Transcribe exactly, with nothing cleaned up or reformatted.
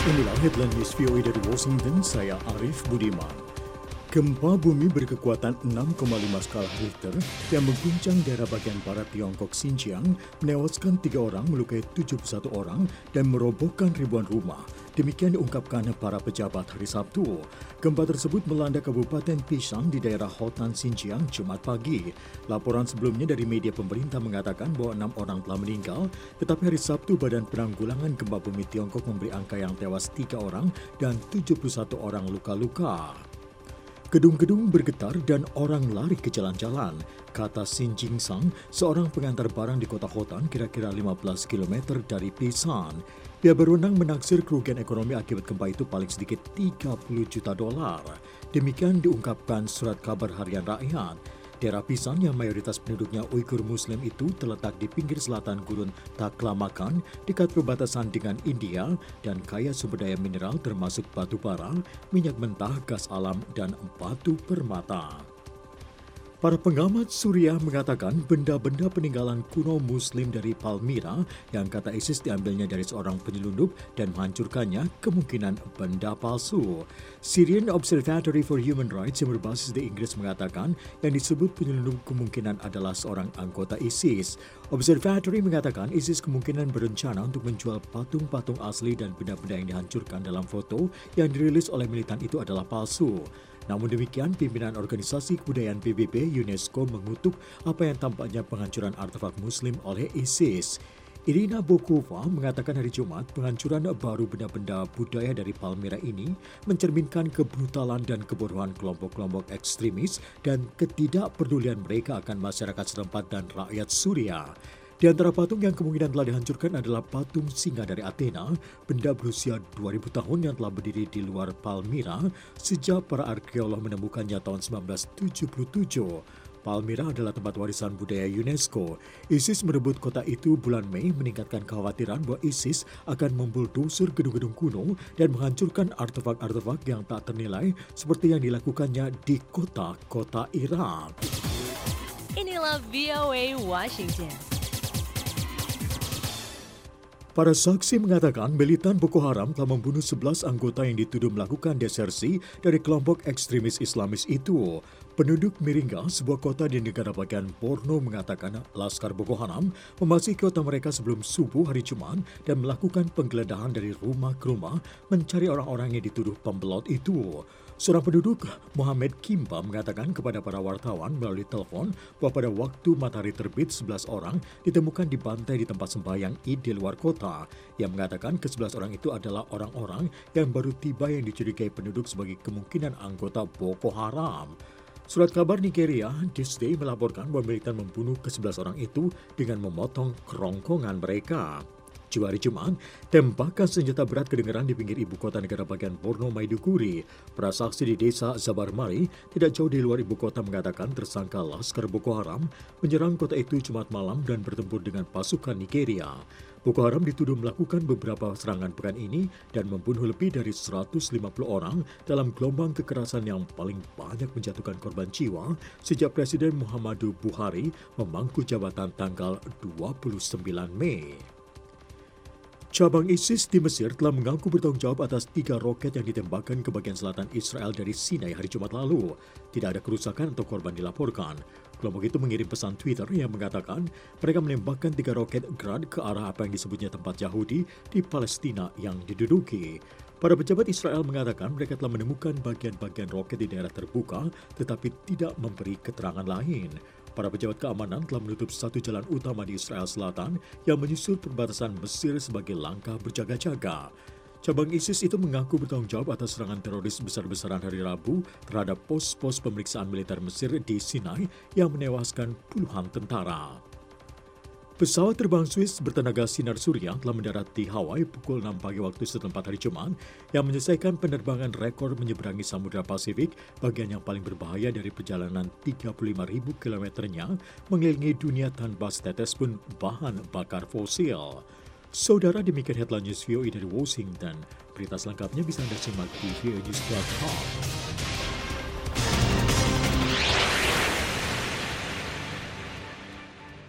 Inilah headline news V O A dari Washington, saya Arif Budiman. Gempa bumi berkekuatan enam koma lima skala Richter yang mengguncang daerah bagian barat Tiongkok Xinjiang menewaskan tiga orang, melukai tujuh puluh satu orang, dan merobohkan ribuan rumah. Demikian diungkapkan para pejabat hari Sabtu. Gempa tersebut melanda Kabupaten Pisang di daerah Hotan Xinjiang Jumat pagi. Laporan sebelumnya dari media pemerintah mengatakan bahwa enam orang telah meninggal, tetapi hari Sabtu Badan Penanggulangan Gempa Bumi Tiongkok memberi angka yang tewas tiga orang dan tujuh puluh satu orang luka-luka. Gedung-gedung bergetar dan orang lari ke jalan-jalan, kata Xin Jingsang, seorang pengantar barang di kota Hotan kira-kira lima belas kilometer dari Pisan. Pihak berwenang menaksir kerugian ekonomi akibat gempa itu paling sedikit tiga puluh juta dolar. Demikian diungkapkan surat kabar harian rakyat. Daerah Pisan yang mayoritas penduduknya Uighur Muslim itu terletak di pinggir selatan Gurun Taklamakan, dekat perbatasan dengan India dan kaya sumber daya mineral termasuk batu bara, minyak mentah, gas alam, dan batu permata. Para pengamat Suriah mengatakan benda-benda peninggalan kuno Muslim dari Palmyra yang kata ISIS diambilnya dari seorang penyelundup dan menghancurkannya kemungkinan benda palsu. Syrian Observatory for Human Rights yang berbasis di Inggris mengatakan yang disebut penyelundup kemungkinan adalah seorang anggota ISIS. Observatory mengatakan ISIS kemungkinan berencana untuk menjual patung-patung asli dan benda-benda yang dihancurkan dalam foto yang dirilis oleh militan itu adalah palsu. Namun demikian, pimpinan organisasi kebudayaan P B B UNESCO mengutuk apa yang tampaknya penghancuran artefak Muslim oleh ISIS. Irina Bokova mengatakan hari Jumat penghancuran baru benda-benda budaya dari Palmyra ini mencerminkan kebrutalan dan kebodohan kelompok-kelompok ekstremis dan ketidakpedulian mereka akan masyarakat setempat dan rakyat Suriah. Di antara patung yang kemungkinan telah dihancurkan adalah patung singa dari Athena, benda berusia dua ribu tahun yang telah berdiri di luar Palmyra sejak para arkeolog menemukannya tahun seribu sembilan ratus tujuh puluh tujuh. Palmyra adalah tempat warisan budaya UNESCO. ISIS merebut kota itu bulan Mei, meningkatkan kekhawatiran bahwa ISIS akan membuldosir gedung-gedung kuno dan menghancurkan artefak-artefak yang tak ternilai seperti yang dilakukannya di kota-kota Irak. Inilah V O A Washington. Para saksi mengatakan militan Boko Haram telah membunuh sebelas anggota yang dituduh melakukan desersi dari kelompok ekstremis Islamis itu. Penduduk Miringa, sebuah kota di negara bagian Borno, mengatakan Laskar Boko Haram memasuki kota mereka sebelum subuh hari Jumat dan melakukan penggeledahan dari rumah ke rumah mencari orang-orang yang dituduh pembelot itu. Seorang penduduk, Muhammad Kimba, mengatakan kepada para wartawan melalui telepon bahwa pada waktu matahari terbit sebelas orang ditemukan dibantai di tempat sembahyang Id di luar kota. Yang mengatakan ke sebelas orang itu adalah orang-orang yang baru tiba yang dicurigai penduduk sebagai kemungkinan anggota Boko Haram. Surat kabar Nigeria, This Day, melaporkan bahwa militan membunuh ke sebelas orang itu dengan memotong kerongkongan mereka. Juga hari Jumat, tembakan senjata berat kedengaran di pinggir ibu kota negara bagian Borno, Maiduguri. Para saksi di desa Zabarmari, tidak jauh di luar ibu kota, mengatakan tersangka Laskar Boko Haram menyerang kota itu Jumat malam dan bertempur dengan pasukan Nigeria. Boko Haram dituduh melakukan beberapa serangan pekan ini dan membunuh lebih dari seratus lima puluh orang dalam gelombang kekerasan yang paling banyak menjatuhkan korban jiwa sejak Presiden Muhammadu Buhari memangku jabatan tanggal dua puluh sembilan Mei. Cabang ISIS di Mesir telah mengaku bertanggung jawab atas tiga roket yang ditembakkan ke bagian selatan Israel dari Sinai hari Jumat lalu. Tidak ada kerusakan atau korban dilaporkan. Kelompok itu mengirim pesan Twitter yang mengatakan mereka menembakkan tiga roket Grad ke arah apa yang disebutnya tempat Yahudi di Palestina yang diduduki. Para pejabat Israel mengatakan mereka telah menemukan bagian-bagian roket di daerah terbuka tetapi tidak memberi keterangan lain. Para pejabat keamanan telah menutup satu jalan utama di Israel Selatan yang menyusul perbatasan Mesir sebagai langkah berjaga-jaga. Cabang ISIS itu mengaku bertanggung jawab atas serangan teroris besar-besaran hari Rabu terhadap pos-pos pemeriksaan militer Mesir di Sinai yang menewaskan puluhan tentara. Pesawat terbang Swiss bertenaga sinar surya telah mendarat di Hawaii pukul enam pagi waktu setempat hari Jumat yang menyelesaikan penerbangan rekor menyeberangi Samudra Pasifik, bagian yang paling berbahaya dari perjalanan tiga puluh lima ribu kilometernya mengelilingi dunia tanpa setetes pun bahan bakar fosil. Saudara, demikian headline news V O A dari Washington. Berita selengkapnya bisa Anda simak di v o a news dot com.